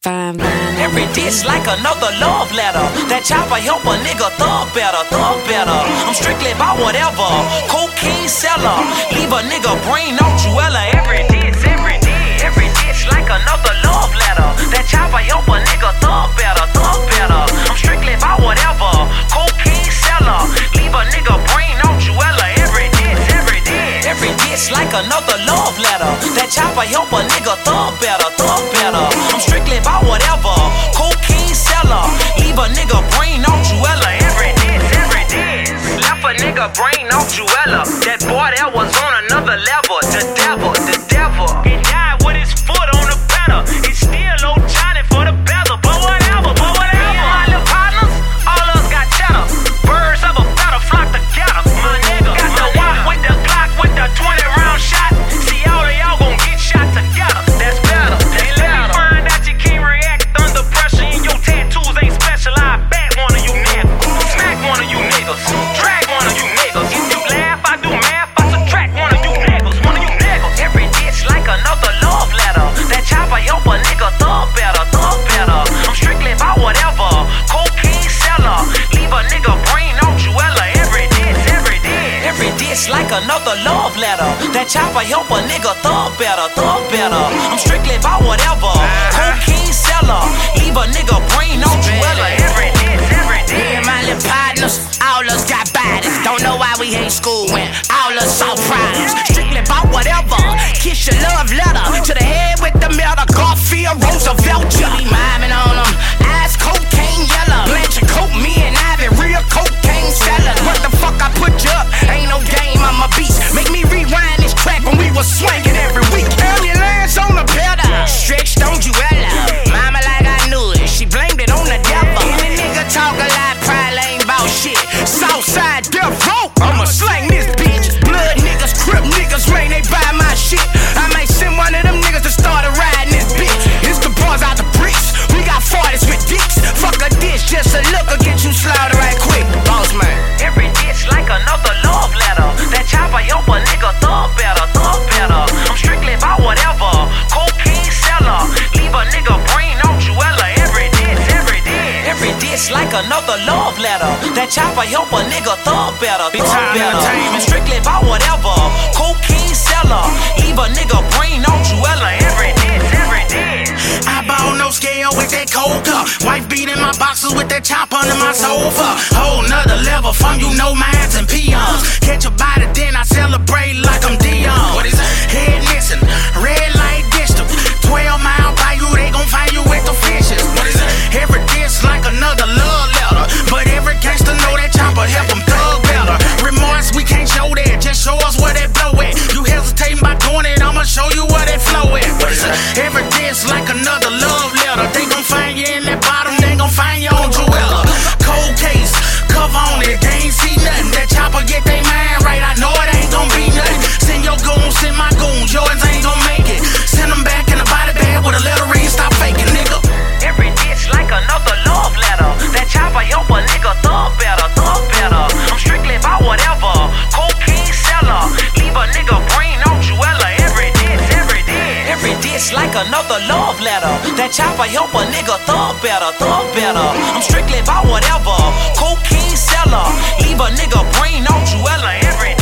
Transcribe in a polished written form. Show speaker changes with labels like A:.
A: Every diss like another love letter. That chopper help a nigga thug better, thug better. I'm strictly about whatever. Cocaine seller, leave a nigga brain on Juella. Every diss like another love letter. That chopper help a nigga thug better, thug better. I'm strictly about whatever. Cocaine seller, leave a nigga brain on Juella. Every diss like another love letter. That chopper help a nigga thug better, thug better. I'm strictly about whatever. Cocaine seller, leave a nigga brain on Juella. Every diss left a nigga brain on Juella. That boy that was on another level. The devil. He died with his foot on the pedal. He's still old Johnny for the bezel. But whatever. My little partners, all us got cheddar. Birds of a feather flock together. My nigga got the walk with the Glock with the 20-round shot. See, all of y'all gon' get shot together. That's better. And let me find out you can't react under pressure. And your tattoos ain't special. I bat one of you niggas. Smack one of you niggas. Drag one of you niggas. If you laugh, I do math. I subtract one of you niggas. Every ditch like another love letter. That chopper help a nigga thug better, thug better. I'm strictly about whatever. Cocaine seller, leave a nigga brain on Juella. Every ditch like another love letter. That chopper help a nigga thug better, thug better. I'm strictly about whatever. Cocaine seller, leave a nigga brain on Juella. Every ditch.
B: Me and my little partners, all us got bodies. Don't know why we hate school when all us saw problems. Strictly about whatever. Kiss your love letter to the head with the metal. Garfield, Roosevelt, you be miming on them. Eyes cocaine yellow. Blanchard coat, me and Ivy, real cocaine sellers. What the fuck I put you up? Ain't no game, I'm a beast. Make me rewind this track when we was swinging every week. Ambulance on the pedal. Stretched on Juella. Mama like I knew it. She blamed it on the devil. And the nigga talk a lot, probably ain't bout shit. Southside death row, I'ma slang this bitch. Blood niggas, crip niggas, man, they buy my shit. I might send one of them niggas to start a riding this bitch. It's the boys out the bricks. We got 40s with dicks. Fuck a dish, just a look will get you slaughtered right quick. Boss man.
A: Every ditch like another love letter. That chopper help a nigga thug better, thug better. I'm strictly about whatever. Cocaine seller, leave a nigga brain on Juella. Every ditch like another love letter. That chopper help a nigga thug better, thug better. I'm strictly about whatever. Cocaine seller, leave a nigga brain on Juella. Every ditch.
B: I bought no scale with that coca. Wife beating my boxes with that chop under my sofa. Whole nother level from you know mines and peons. Catch a body, then I celebrate like I'm Dion. What is that? Head missing, red light district. 12-mile bayou, they gon' find you with the fishes. What is that? Every diss like another love letter. But every gangster know that chopper help them thug better. Remorse, we can't show that. Just show us where that blow at. You hesitating by doing it, I'ma show you where that flow at. What is that? Every diss like another love letter. They gon' find you in that bottom, they gon' find you on Juella. Cold case, cover on it, they ain't see nothing. That chopper get they mind right, I know it ain't gon' be nothing. Send your goons, send my goons, yours ain't gon' make it. Send them back in the body bag with a letter read, stop faking, nigga.
A: Every ditch like another love letter. That chopper help a nigga thug better, thug better. I'm strictly about whatever. Cocaine seller, leave a nigga brain on Juella. Every ditch like another love letter. That chopper help a nigga thug better, thug better. I'm strictly about whatever. Cocaine seller, leave a nigga brain on Juella. Every